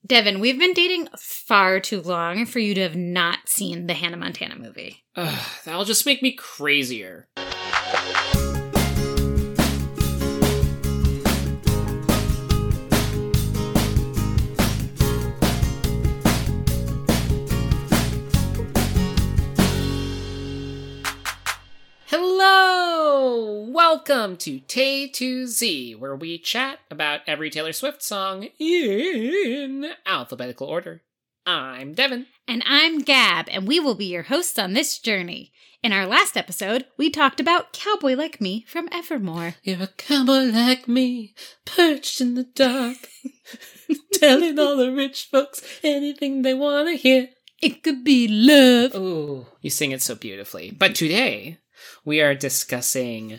Devin, we've been dating far too long for you to have not seen the Hannah Montana movie. That'll just make me crazier. Hello! Welcome to Tay to Z, where we chat about every Taylor Swift song in alphabetical order. I'm Devin. And I'm Gab, and we will be your hosts on this journey. In our last episode, we talked about Cowboy Like Me from Evermore. You're a cowboy like me, perched in the dark, telling all the rich folks anything they want to hear. It could be love. Oh, you sing it so beautifully. But today, we are discussing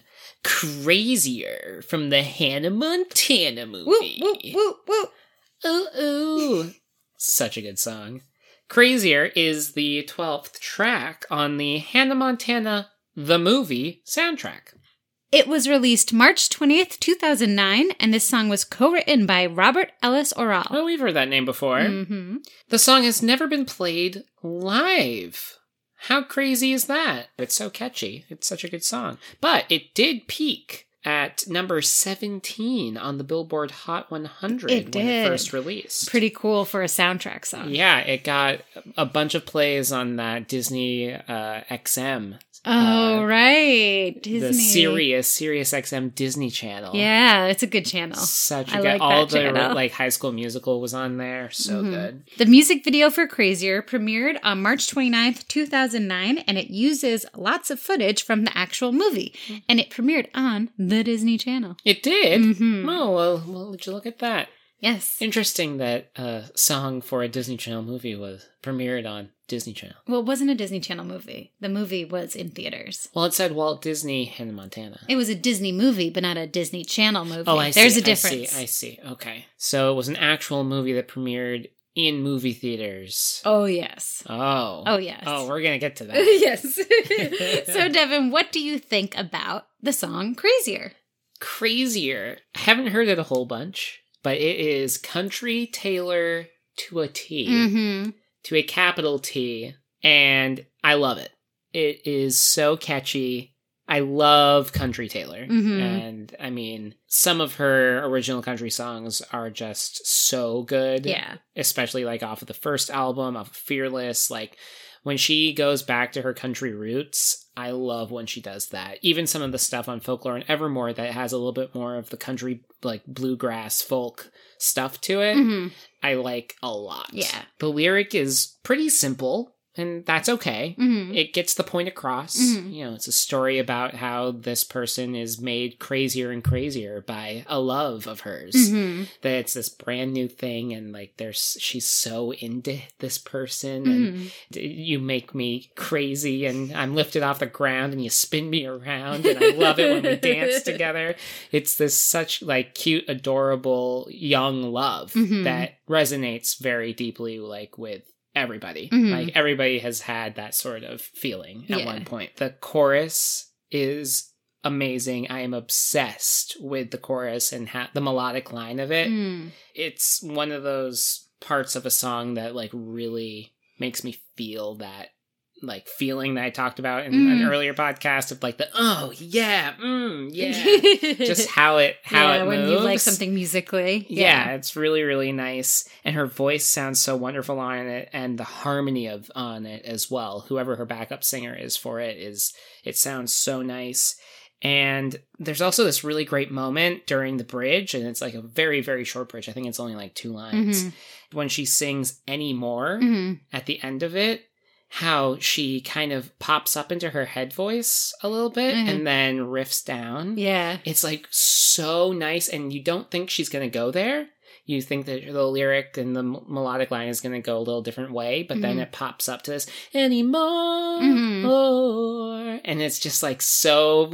Crazier from the Hannah Montana movie. Woo, woo, woo, woo. Ooh, ooh. Such a good song. Crazier is the 12th track on the Hannah Montana The Movie soundtrack. It was released March 20th, 2009, and this song was co-written by Robert Ellis Oral. Oh, we've heard that name before. Mm-hmm. The song has never been played live. How crazy is that? It's so catchy. It's such a good song. But it did peak at number 17 on the Billboard Hot 100 when it first released. Pretty cool for a soundtrack song. Yeah, it got a bunch of plays on that Disney XM. Oh, right. Disney. The Sirius XM Disney Channel. Yeah, it's a good channel. Such a I good. like all that the channel. like High School Musical was on there. So good. The music video for Crazier premiered on March 29th, 2009, and it uses lots of footage from the actual movie. And it premiered on the Disney Channel. It did? Mm-hmm. Oh, well, would you look at that? Yes. Interesting that a song for a Disney Channel movie was premiered on Disney Channel. Well, it wasn't a Disney Channel movie. The movie was in theaters. Well, it said Walt Disney, Hannah Montana. It was a Disney movie, but not a Disney Channel movie. Oh, I see. There's a difference. I see. Okay. So it was an actual movie that premiered in movie theaters. Oh, yes. Oh. Oh, yes. Oh, we're going to get to that. Yes. So, Devin, what do you think about the song Crazier? Crazier. I haven't heard it a whole bunch, but it is country Taylor to a T. Mm-hmm. To a capital T, and I love it. It is so catchy. I love country Taylor. Mm-hmm. And I mean, some of her original country songs are just so good. Yeah. Especially like off of the first album, off of Fearless. Like when she goes back to her country roots, I love when she does that. Even some of the stuff on Folklore and Evermore that has a little bit more of the country, like bluegrass folk stuff to it, Mm-hmm. I like a lot. Yeah. The lyric is pretty simple, and that's okay. Mm-hmm. It gets the point across. Mhm. You know, it's a story about how this person is made crazier and crazier by a love of hers. Mm-hmm. That it's this brand new thing, and like she's so into this person, and you make me crazy, and I'm lifted off the ground, and you spin me around, and I love it when we dance together. It's this such like cute, adorable young love that resonates very deeply, like with everybody. Like everybody has had that sort of feeling at one point. The chorus is amazing. I am obsessed with the chorus and the melodic line of it. It's one of those parts of a song that like really makes me feel that like feeling that I talked about in an earlier podcast of like the yeah just how it moves when you like something musically. Yeah, it's really, really nice. And her voice sounds so wonderful on it, and the harmony on it as well. Whoever her backup singer is for it sounds so nice. And there's also this really great moment during the bridge, and it's like a very, very short bridge. I think it's only like 2 lines. When she sings Anymore at the end of it, how she kind of pops up into her head voice a little bit and then riffs down. Yeah. It's like so nice, and you don't think she's going to go there. You think that the lyric and the melodic line is going to go a little different way, but then it pops up to this anymore. And it's just like so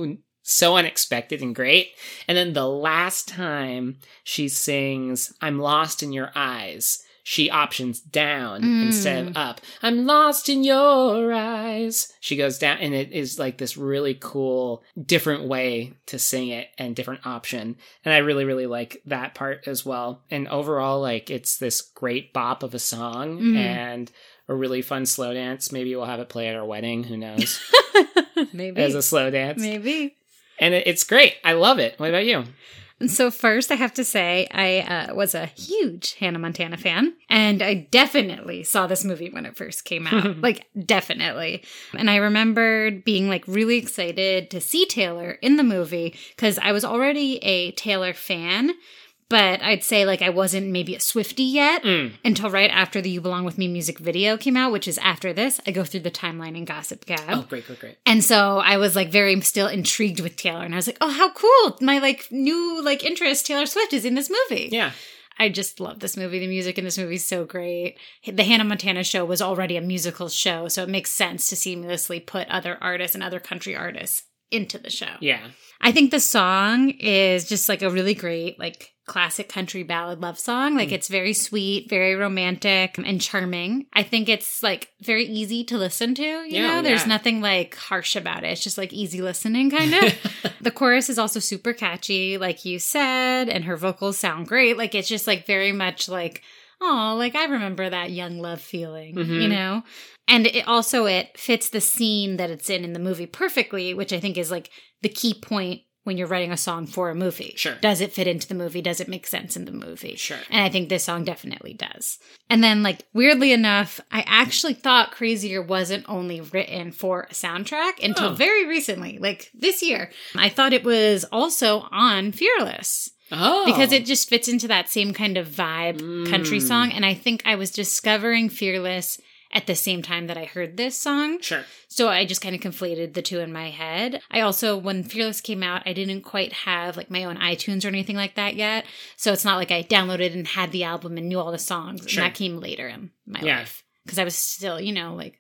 so unexpected and great. And then the last time she sings I'm Lost in Your Eyes, she options down instead of up. I'm lost in your eyes. She goes down, and it is like this really cool, different way to sing it and different option. And I really, really like that part as well. And overall, like, it's this great bop of a song and a really fun slow dance. Maybe we'll have it play at our wedding. Who knows? Maybe. As a slow dance. Maybe. And it's great. I love it. What about you? So first, I have to say, I was a huge Hannah Montana fan, and I definitely saw this movie when it first came out. Like, definitely. And I remembered being, like, really excited to see Taylor in the movie, because I was already a Taylor fan, but I'd say, like, I wasn't maybe a Swiftie yet until right after the You Belong With Me music video came out, which is after this. I go through the timeline in Gossip Gab. Oh, great. And so I was, like, very still intrigued with Taylor. And I was like, oh, how cool. My, like, new, like, interest, Taylor Swift, is in this movie. Yeah. I just love this movie. The music in this movie is so great. The Hannah Montana show was already a musical show, so it makes sense to seamlessly put other artists and other country artists into the show. Yeah. I think the song is just, like, a really great, like, classic country ballad love song. Like, it's very sweet, very romantic and charming. I think it's, like, very easy to listen to, you know? There's nothing, like, harsh about it. It's just, like, easy listening, kind of. The chorus is also super catchy, like you said, and her vocals sound great. Like, it's just, like, very much, like, oh, like, I remember that young love feeling, you know? And it fits the scene that it's in the movie perfectly, which I think is, like, the key point when you're writing a song for a movie. Sure. Does it fit into the movie? Does it make sense in the movie? Sure. And I think this song definitely does. And then, like, weirdly enough, I actually thought Crazier wasn't only written for a soundtrack until very recently, like this year. I thought it was also on Fearless. Oh. Because it just fits into that same kind of vibe country song. And I think I was discovering Fearless at the same time that I heard this song. Sure. So I just kind of conflated the two in my head. I also, when Fearless came out, I didn't quite have, like, my own iTunes or anything like that yet. So it's not like I downloaded and had the album and knew all the songs. Sure. And that came later in my life. Because I was still, you know, like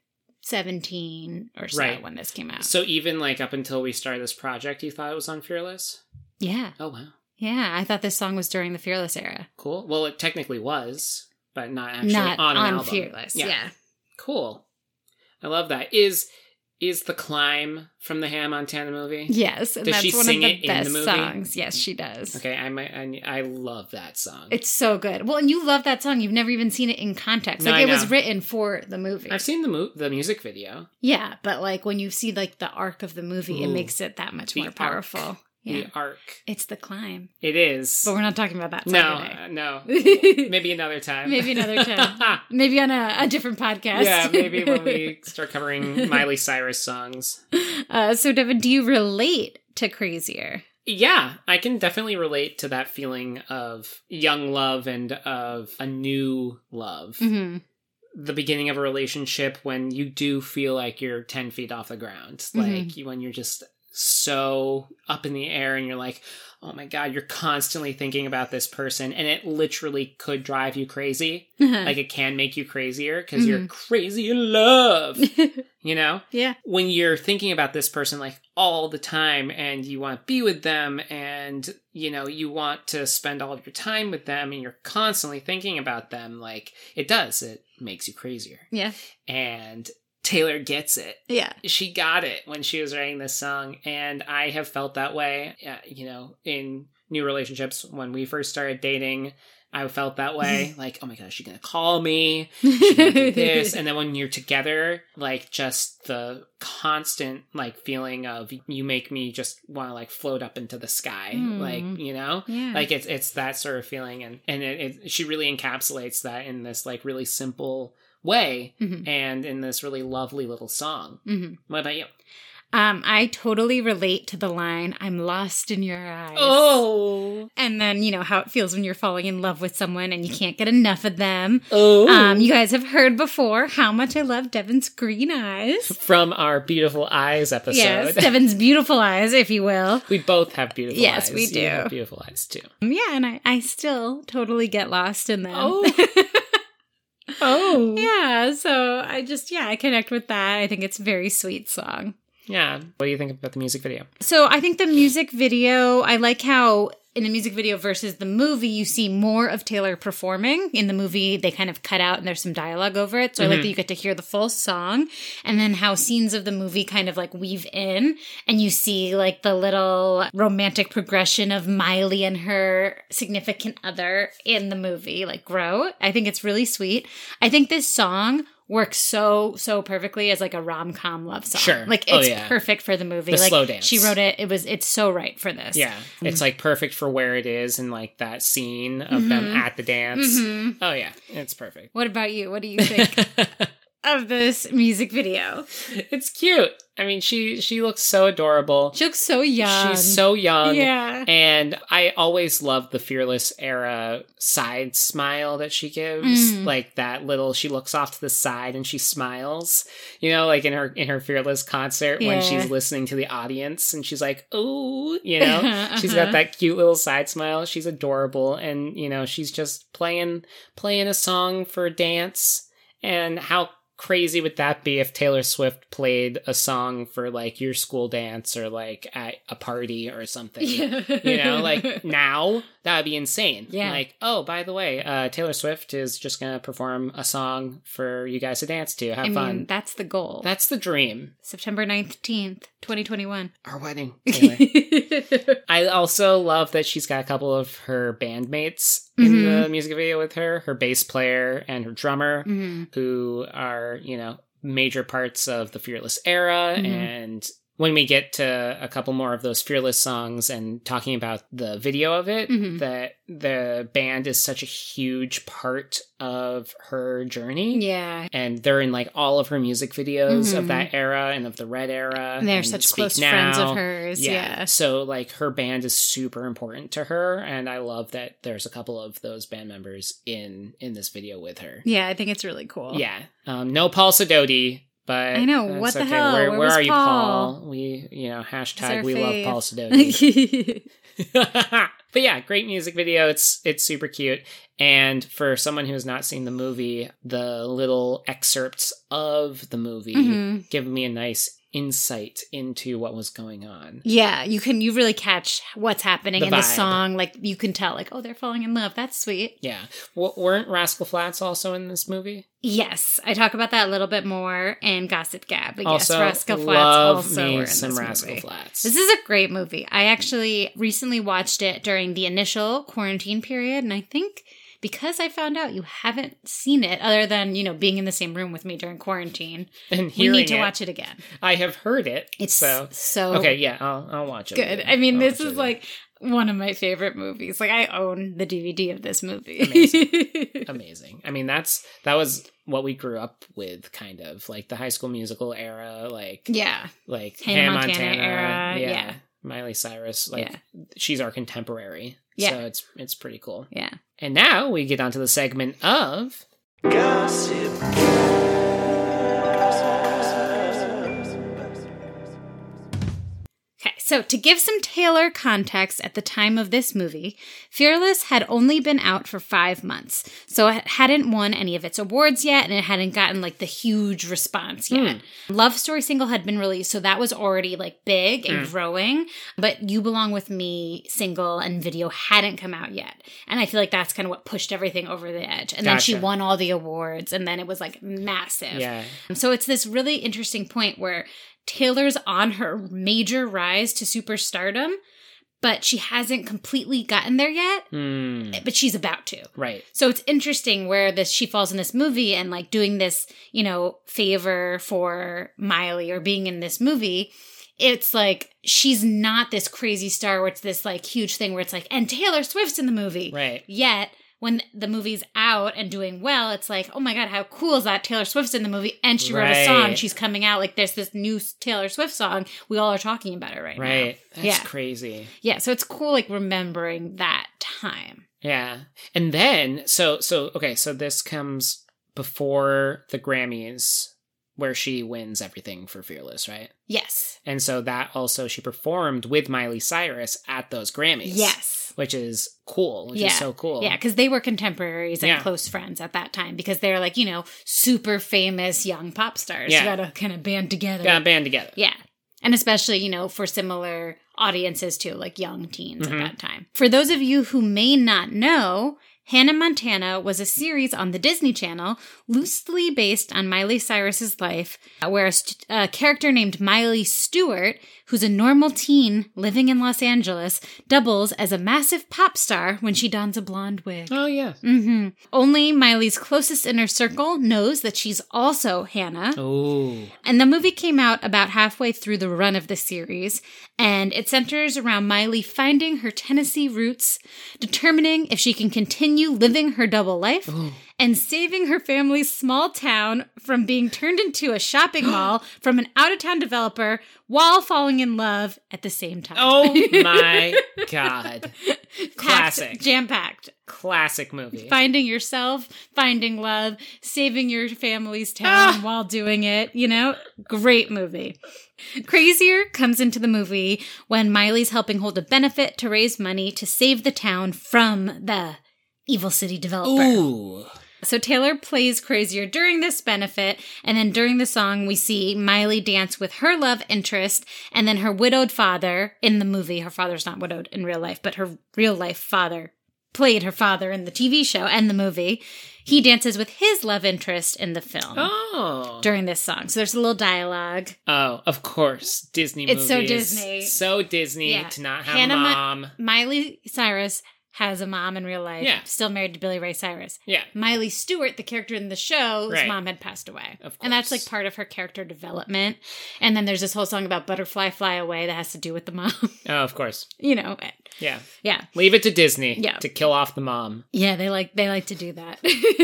17 or so when this came out. So even, like, up until we started this project, you thought it was on Fearless? Yeah. Oh, wow. Yeah, I thought this song was during the Fearless era. Cool. Well, it technically was, but not actually on an album. Fearless, yeah. Cool. I love that. Is The Climb from the Hannah Montana movie? Yes, and does that's she one sing of it the in best the movie? songs. Yes, she does. Okay, I love that song. It's so good. Well, and you love that song. You've never even seen it in context. No, Like, I it was know. written for the movie. I've seen the music video. Yeah, but, like, when you see, like, the arc of the movie, it Ooh, makes it that much the more powerful. Yeah. The arc. It's The Climb. It is. But we're not talking about that song today. No. Maybe another time. Maybe another time. Maybe on a different podcast. Yeah, maybe when we start covering Miley Cyrus songs. So, Devin, do you relate to Crazier? Yeah, I can definitely relate to that feeling of young love and of a new love. Mm-hmm. The beginning of a relationship when you do feel like you're 10 feet off the ground. Like, when you're just so up in the air and you're like, oh my God, you're constantly thinking about this person, and it literally could drive you crazy. Like, it can make you crazier because you're crazy in love, you know? Yeah. When you're thinking about this person, like, all the time, and you want to be with them, and, you know, you want to spend all of your time with them, and you're constantly thinking about them, like, it makes you crazier. Yeah. And Taylor gets it. Yeah. She got it when she was writing this song. And I have felt that way, you know, in new relationships. When we first started dating, I felt that way. Like, oh my gosh, she's going to call me. She's going to do this. And then when you're together, like, just the constant, like, feeling of you make me just want to, like, float up into the sky. Like, you know? Yeah. Like, it's that sort of feeling. And she really encapsulates that in this, like, really simple way and in this really lovely little song. What about you? I totally relate to the line, I'm lost in your eyes. Oh. And then, you know, how it feels when you're falling in love with someone and you can't get enough of them. Oh. You guys have heard before how much I love Devin's green eyes. From our Beautiful Eyes episode. Yes, Devin's beautiful eyes, if you will. We both have beautiful eyes. Yes, we do. You have beautiful eyes, too. Yeah, and I still totally get lost in them. Oh. Oh. Yeah, so I connect with that. I think it's a very sweet song. Yeah. What do you think about the music video? So I think the music video, I like how in the music video versus the movie, you see more of Taylor performing. In the movie, they kind of cut out and there's some dialogue over it. So I like that you get to hear the full song, and then how scenes of the movie kind of like weave in, and you see like the little romantic progression of Miley and her significant other in the movie like grow. I think it's really sweet. I think this song works so perfectly as like a rom-com love song. Sure. Like it's perfect for the movie. The like slow dance. She wrote it. It's so right for this. Yeah. It's like perfect for where it is and like that scene of them at the dance. Oh yeah. It's perfect. What about you? What do you think of this music video? It's cute. I mean, she looks so adorable. She looks so young. She's so young. Yeah. And I always loved the Fearless era side smile that she gives. Like that little, she looks off to the side and she smiles. You know, like in her Fearless concert when she's listening to the audience and she's like, ooh, you know, she's got that cute little side smile. She's adorable. And, you know, she's just playing a song for dance. And how crazy would that be if Taylor Swift played a song for like your school dance or like at a party or something? You know, like now that would be insane. Yeah. Like, oh, by the way, Taylor Swift is just going to perform a song for you guys to dance to. Have fun. Mean, that's the goal. That's the dream. September 19th, 2021. Our wedding, Taylor. I also love that she's got a couple of her bandmates in the music video with her bass player and her drummer, who are, you know, major parts of the Fearless era. And when we get to a couple more of those Fearless songs and talking about the video of it, that the band is such a huge part of her journey. Yeah. And they're in like all of her music videos of that era and of the Red era. They're and such Speak close Now. friends of hers. Yeah. Yeah. So like her band is super important to her. And I love that there's a couple of those band members in this video with her. Yeah, I think it's really cool. Yeah. No Paul Sidoti. But I know, what the hell? Where was are you, Paul? Paul? We, you know, hashtag He's we our love fave. Paul Sidoti. But yeah, great music video. It's super cute. And for someone who has not seen the movie, the little excerpts of the movie give me a nice insight into what was going on. Yeah, you really catch what's happening The in the vibe. song. Like, you can tell, like, oh, they're falling in love. That's sweet. Yeah. Weren't Rascal Flatts also in this movie? Yes, I talk about that a little bit more in Gossip Gab. But Also, yes, Rascal Flatts love also me were in some this Rascal movie. Flatts. This is a great movie. I actually recently watched it during the initial quarantine period, and I think because I found out you haven't seen it, other than, you know, being in the same room with me during quarantine, And we hearing need to it, watch it again. I have heard it. It's so okay. Yeah, I'll watch it. Good. again. I mean, I'll this watch it is again. like one of my favorite movies. Like, I own the DVD of this movie. Amazing. Amazing. I mean, that was what we grew up with, kind of like the High School Musical era, like Yeah. like Hannah Hannah Montana era, yeah. Miley Cyrus, like she's our contemporary. Yeah. So it's pretty cool. Yeah. And now we get onto the segment of Gossip. Okay, so to give some Taylor context at the time of this movie, Fearless had only been out for 5 months. So it hadn't won any of its awards yet, and it hadn't gotten like the huge response yet. Love Story single had been released, so that was already like big and growing. But You Belong With Me single and video hadn't come out yet. And I feel like that's kind of what pushed everything over the edge. And then she Gotcha. won all the awards, and then it was like massive. Yeah. So it's this really interesting point where Taylor's on her major rise to superstardom, but she hasn't completely gotten there yet, but she's about to. Right. So it's interesting where she falls in this movie and like doing this, you know, favor for Miley or being in this movie. It's like she's not this crazy star where it's this like huge thing where it's like, and Taylor Swift's in the movie. Right. Yet when the movie's out and doing well, it's like, oh my God, how cool is that? Taylor Swift's in the movie and she wrote a song. Right. She's coming out. Like, there's this new Taylor Swift song. We all are talking about it right now. Right. That's Yeah. crazy. Yeah, so it's cool, like, remembering that time. Yeah. And then so this comes before the Grammys where she wins everything for Fearless, right? Yes. And so that also she performed with Miley Cyrus at those Grammys. Yes. Which is cool. Which is so cool. Yeah, because they were contemporaries and Yeah. close friends at that time because they're like, you know, super famous young pop stars. Yeah. You gotta kind of band together. Got a band together. Yeah. And especially, you know, for similar audiences too, like young teens at that time. For those of you who may not know, Hannah Montana was a series on the Disney Channel loosely based on Miley Cyrus's life, where a character named Miley Stewart, who's a normal teen living in Los Angeles, doubles as a massive pop star when she dons a blonde wig. Oh, yeah. Mm-hmm. Only Miley's closest inner circle knows that she's also Hannah. Oh. And the movie came out about halfway through the run of the series, and it centers around Miley finding her Tennessee roots, determining if she can continue living her double life, and saving her family's small town from being turned into a shopping mall from an out-of-town developer while falling in love at the same time. Oh my God. Classic. Jam-packed. Classic movie. Finding yourself, finding love, saving your family's town while doing it, you know? Great movie. Crazier comes into the movie when Miley's helping hold a benefit to raise money to save the town from the Evil City developer. Ooh. So Taylor plays Crazier during this benefit, and then during the song, we see Miley dance with her love interest, and then her widowed father in the movie. Her father's not widowed in real life, but her real life father played her father in the TV show and the movie. He dances with his love interest in the film during this song. So there's a little dialogue. Oh, of course. Disney movies. It's so Disney. So Disney to not have Hannah a mom. Miley Cyrus has a mom in real life. Yeah. Still married to Billy Ray Cyrus. Yeah. Miley Stewart, the character in the show, his Right. mom had passed away. Of course. And that's like part of her character development. And then there's this whole song about Butterfly Fly Away that has to do with the mom. Oh, of course. You know. Yeah. Yeah. Leave it to Disney Yeah. to kill off the mom. Yeah, they like to do that.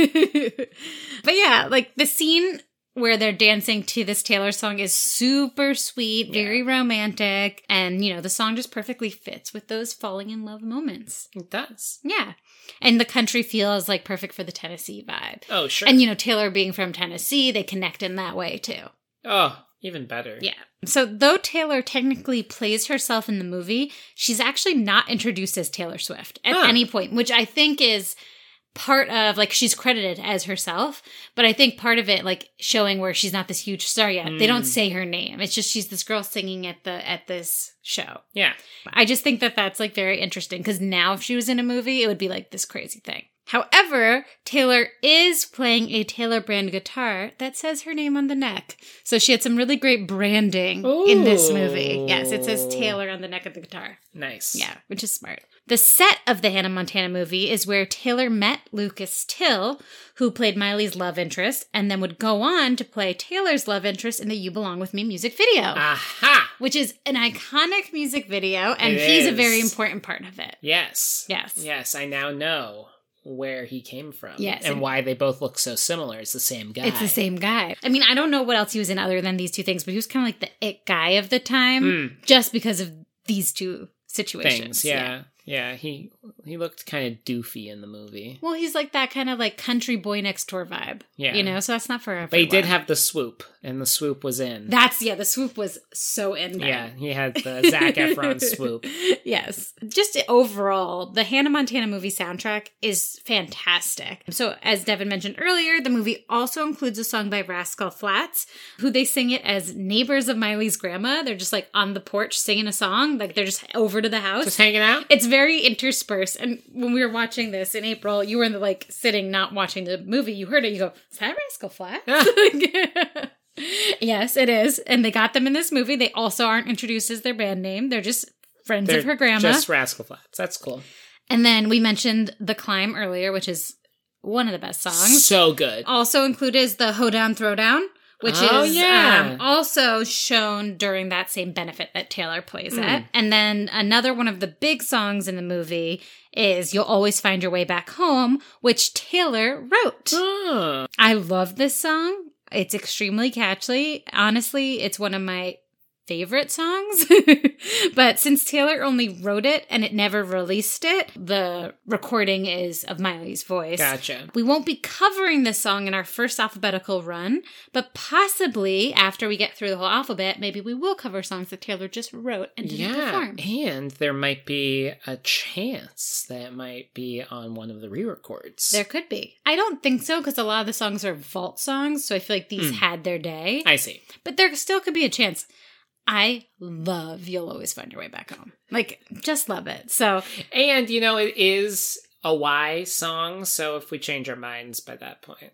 But yeah, like the scene where they're dancing to this Taylor song is super sweet, very romantic, and you know, the song just perfectly fits with those falling in love moments. It does. Yeah. And the country feel is like perfect for the Tennessee vibe. Oh, sure. And you know, Taylor being from Tennessee, they connect in that way too. Oh, even better. Yeah. So though Taylor technically plays herself in the movie, she's actually not introduced as Taylor Swift at any point, which I think is part of, like, she's credited as herself, but I think part of it, like, showing where she's not this huge star yet. They don't say her name. It's just she's this girl singing at this show. Yeah. I just think that that's, like, very interesting, because now if she was in a movie, it would be, like, this crazy thing. However, Taylor is playing a Taylor brand guitar that says her name on the neck. So she had some really great branding in this movie. Yes, it says Taylor on the neck of the guitar. Nice. Yeah, which is smart. The set of the Hannah Montana movie is where Taylor met Lucas Till, who played Miley's love interest, and then would go on to play Taylor's love interest in the You Belong With Me music video. Aha! Which is an iconic music video, and It he's a is. very important part of it. Yes. Yes. Yes, I now know where he came from. Yes, And and- why they both look so similar. It's the same guy. It's the same guy. I mean, I don't know what else he was in other than these two things, but he was kind of like the it guy of the time, just because of these two situations. Things, yeah. Yeah, he looked kind of doofy in the movie. Well, he's like that kind of like country boy next door vibe. Yeah. You know, so that's not for everyone. But he did have the swoop, and the swoop was in. the swoop was so in there. Yeah, he had the Zac Efron swoop. Yes. Just overall, the Hannah Montana movie soundtrack is fantastic. So, as Devin mentioned earlier, the movie also includes a song by Rascal Flatts, who they sing it as neighbors of Miley's grandma. They're just like on the porch singing a song, like they're just over to the house. Just hanging out? It's very interspersed. And when we were watching this in April, you were in the like sitting, not watching the movie. You heard it. You go, is that Rascal Flatts? Yes, it is. And they got them in this movie. They also aren't introduced as their band name. They're just friends of her grandma. Just Rascal Flatts. That's cool. And then we mentioned The Climb earlier, which is one of the best songs. So good. Also included is the Hoedown Throwdown, which is also shown during that same benefit that Taylor plays at. And then another one of the big songs in the movie is You'll Always Find Your Way Back Home, which Taylor wrote. I love this song. It's extremely catchy. Honestly, it's one of my favorite songs. But since Taylor only wrote it and it never released it, the recording is of Miley's voice. Gotcha. We won't be covering this song in our first alphabetical run, but possibly after we get through the whole alphabet, maybe we will cover songs that Taylor just wrote and didn't perform. And there might be a chance that it might be on one of the re-records. There could be. I don't think so, because a lot of the songs are vault songs, so I feel like these had their day. I see. But there still could be a chance. I love You'll Always Find Your Way Back Home. Like, just love it. So, and, you know, it is a Y song, so if we change our minds by that point.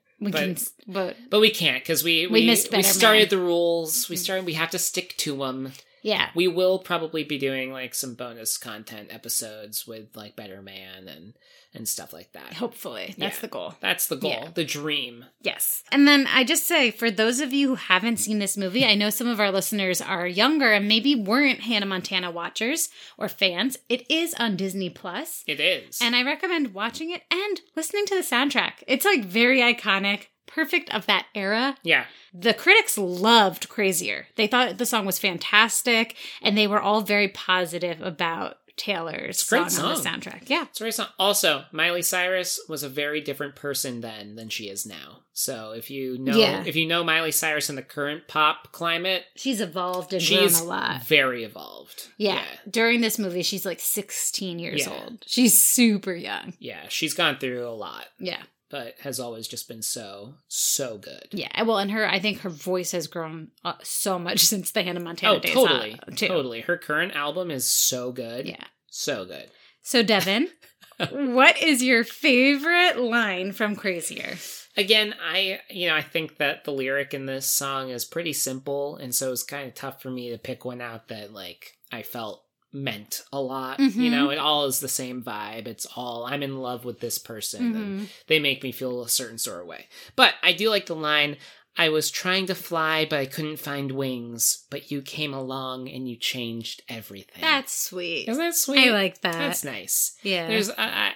But we can't, because we started the rules. We have to stick to them. Yeah. We will probably be doing, like, some bonus content episodes with, like, Better Man and stuff like that. Hopefully. That's the goal. That's the goal. Yeah. The dream. Yes. And then I just say, for those of you who haven't seen this movie, I know some of our listeners are younger and maybe weren't Hannah Montana watchers or fans. It is on Disney+. It is. And I recommend watching it and listening to the soundtrack. It's, like, very iconic. Perfect of that era. Yeah. The critics loved Crazier. They thought the song was fantastic, and they were all very positive about Taylor's song on the soundtrack. Yeah. It's a great song. Also, Miley Cyrus was a very different person then than she is now. So if you know Miley Cyrus in the current pop climate, she's evolved and grown a lot. Very evolved. Yeah. During this movie, she's like 16 years old. She's super young. Yeah. She's gone through a lot. Yeah. But has always just been so good. Yeah, well, and I think her voice has grown so much since the Hannah Montana days. Totally. Her current album is so good. Yeah. So good. So, Devin, what is your favorite line from Crazier? Again, I think that the lyric in this song is pretty simple, and so it's kind of tough for me to pick one out that, like, I felt meant a lot. Mm-hmm. You know, it all is the same vibe. It's all, I'm in love with this person and they make me feel a certain sort of way. But I do like the line, I was trying to fly, but I couldn't find wings, but you came along and you changed everything. That's sweet. Isn't that sweet? I like that. That's nice. Yeah. There's,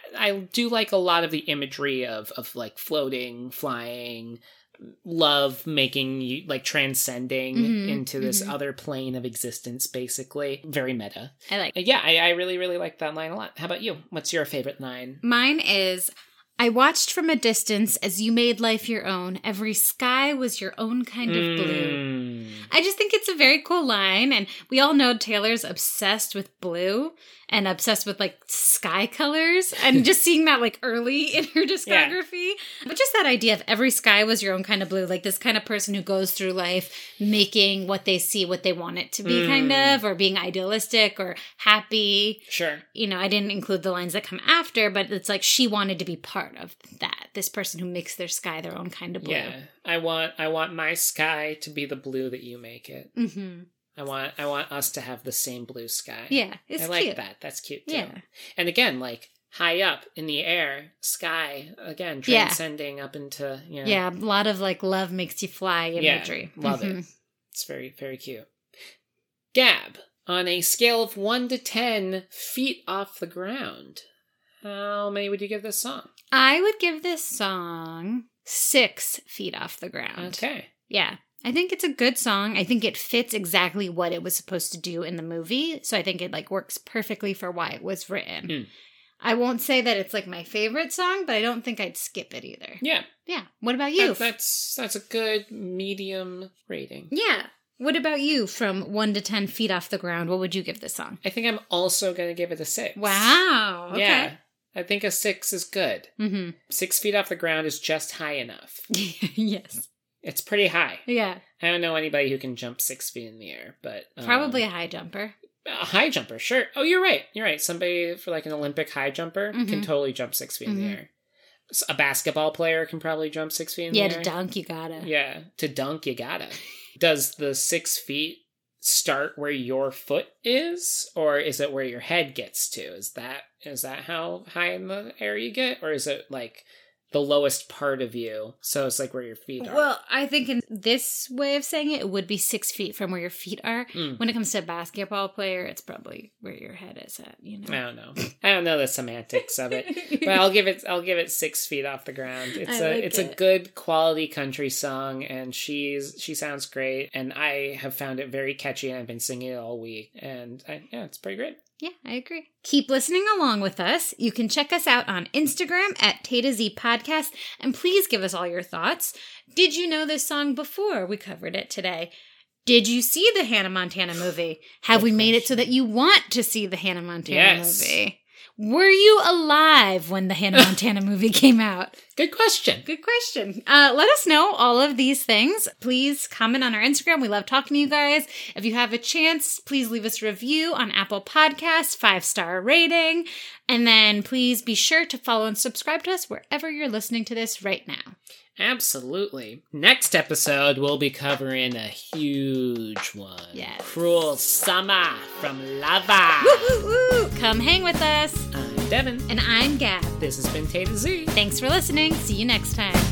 I do like a lot of the imagery of like floating, flying, love making you, like, transcending into this other plane of existence, basically. Very meta. I like it. Yeah, I really, really like that line a lot. How about you? What's your favorite line? Mine is, I watched from a distance as you made life your own. Every sky was your own kind of blue. I just think it's a very cool line. And we all know Taylor's obsessed with blue and obsessed with, like, sky colors. And just seeing that, like, early in her discography. Yeah. But just that idea of every sky was your own kind of blue. Like, this kind of person who goes through life making what they see what they want it to be, kind of. Or being idealistic or happy. Sure. You know, I didn't include the lines that come after, but it's like she wanted to be part of that. This person who makes their sky their own kind of blue. Yeah. I want my sky to be the blue that you make it. Mm-hmm. I want us to have the same blue sky. Yeah, it's cute. I like that. That's cute too. Yeah. And again, like, high up in the air, sky, again, transcending up into, you know. Yeah, a lot of, like, love makes you fly imagery. Yeah, love it. It's very, very cute. Gab, on a scale of 1 to 10 feet off the ground, how many would you give this song? I would give this song 6 feet off the ground. Okay. Yeah. I think it's a good song. I think it fits exactly what it was supposed to do in the movie. So I think it, like, works perfectly for why it was written. I won't say that it's, like, my favorite song, but I don't think I'd skip it either. Yeah. Yeah. What about you? That's a good medium rating. Yeah. What about you from 1 to 10 feet off the ground? What would you give this song? I think I'm also going to give it a 6. Wow. Okay. Yeah. I think a 6 is good. 6 feet off the ground is just high enough. Yes. It's pretty high. Yeah. I don't know anybody who can jump 6 feet in the air, but... probably a high jumper. A high jumper, sure. Oh, you're right. You're right. Somebody for, like, an Olympic high jumper can totally jump 6 feet in the air. A basketball player can probably jump 6 feet in the air. Yeah, to dunk, you gotta. Yeah, to dunk, you gotta. Does the 6 feet start where your foot is, or is it where your head gets to? Is that how high in the air you get, or is it, like, the lowest part of you, so it's like where your feet are? Well, I think in this way of saying it would be 6 feet from where your feet are. When it comes to a basketball player, it's probably where your head is at, you know? I don't know the semantics of it. But I'll give it 6 feet off the ground. It's a good quality country song, and she sounds great, and I have found it very catchy, and I've been singing it all week, and it's pretty great. Yeah, I agree. Keep listening along with us. You can check us out on Instagram at Tata Z Podcast, and please give us all your thoughts. Did you know this song before we covered it today? Did you see the Hannah Montana movie? Have we made it so that you want to see the Hannah Montana movie? Were you alive when the Hannah Montana movie came out? Good question. Good question. Let us know all of these things. Please comment on our Instagram. We love talking to you guys. If you have a chance, please leave us a review on Apple Podcasts, 5-star rating. And then please be sure to follow and subscribe to us wherever you're listening to this right now. Absolutely. Next episode, we'll be covering a huge one. Yes. Cruel Summer from Lava. Woo, woo, woo. Come hang with us. I'm Devin. And I'm Gab. This has been Tay to Z. Thanks for listening. See you next time.